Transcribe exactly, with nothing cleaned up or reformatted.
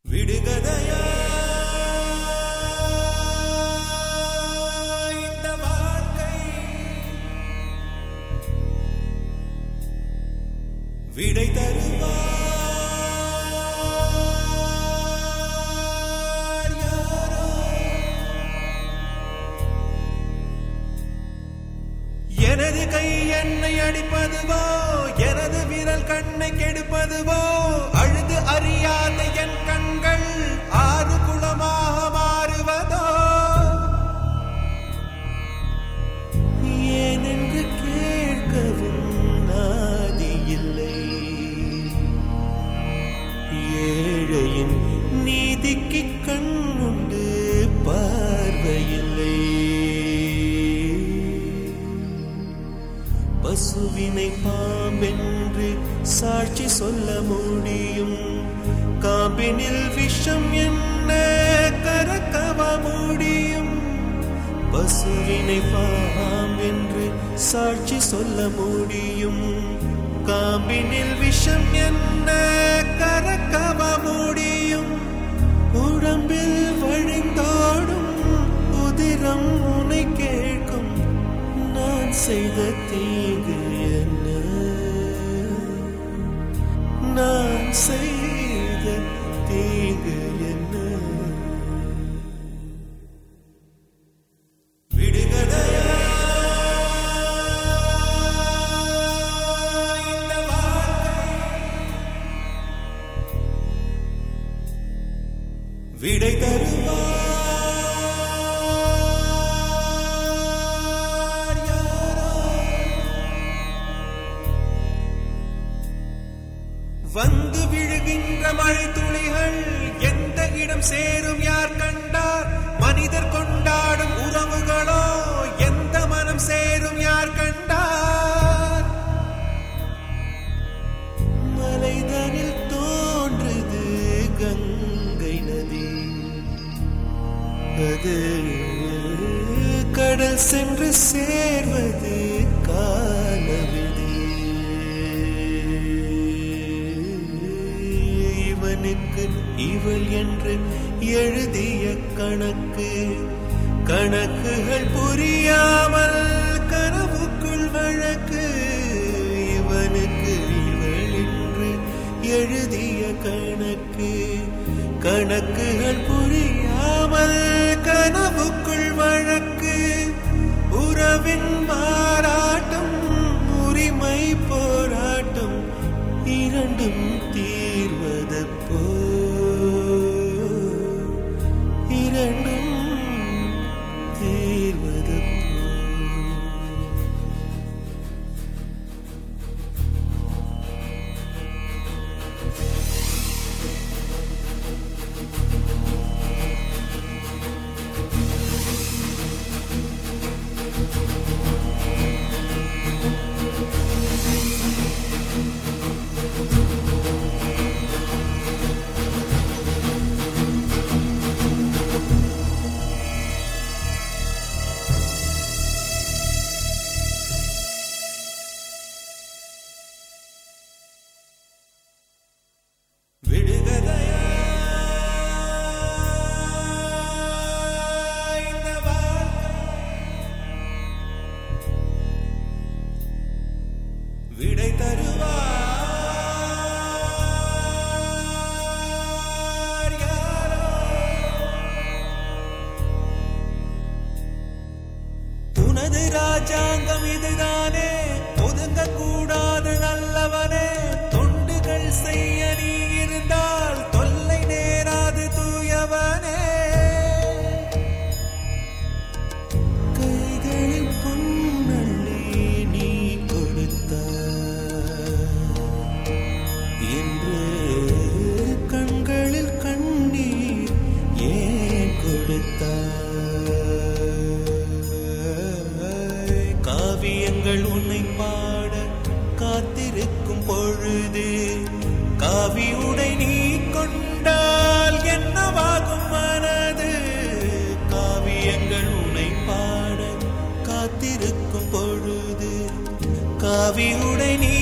விடுகதையா இந்த வாழ்க்கை விடை தருவார் யாரோ? எனது கை என்னை அடிப்பதுவோ, எனது விரல் கண்ணை கெடுப்பதுவோ, அழுது அறியாத என் கண்கள் ஆறு குளமாக மாறுவதோ? ஏனென்று கேட்கவும் நாதி இல்லை. ஏழையின் நீதிக்கு கண்ணுண்டு பார்வையில்லை. பசுவினை பாம்பென்று சாட்சி சொல்ல முடியும், காம்பினில் விஷம் என்ன கறக்கவ முடியும்? பசுவினை பாம்பென்று சாட்சி சொல்ல முடியும், காம்பினில் விஷம் என்ன கறக்கவ முடியும்? உடம்பில் வழிந்தோடும் உதிரம் உனை கேட்கும், நான் செய்த தீங்கு என்ன? நான் செய்த தீங்கு என்ன? விடுகதையா இந்த வாழ்க்கை விடை தருவார் யாரோ? வந்து விழுகின்ற மழை துளிகள் எந்த இடம் சேரும் யார் கண்டார்? மனிதர் கொண்டாடும் உறவுகளோ எந்த மனம் சேரும் யார் கண்டார்? மலைதனில் தோன்றுது கங்கை நதி, அது கடல் சென்று சேர்வது காலவிதி. இவனுக்கு இவள் என்று எழுதிய கணக்கு, கணக்குகள் புரியாமல் கனவுக்குள் வழக்கு. இவனுக்கு இவள் என்று எழுதிய கணக்கு, கணக்குகள் புரியாமல் கனவுக்குள் வழக்கு. உறவின் மாறாட்டம், உரிமை போராட்டம், இரண்டும் தீர்வதப்போ, இரண்டும் தீர்வதப்போ. விடுகதையா இந்த வாழ்க்கை விடை தருவார் யாரோ? உனது ராஜாங்கம் இதுதானே, ஒதுங்க கூடாது நல்லவனே. தொண்டுகள் செய்ய நீ இருந்தால் தொல்லை நேராது தூயவனே. கைகளில் பொன்னள்ளி நீ கொடுத்தாய் என்று கண்களில் கண்ணீர் ஏன் கொடுத்தாய்? காவியங்கள் உன்னை பாட காத்திருக்கும் பொழுது, காவி உடை நீ கொண்டால் என்னவாகும் மனது? காவியங்கள் உன்னை பாட காத்திருக்கும் பொழுது, காவி உடை நீ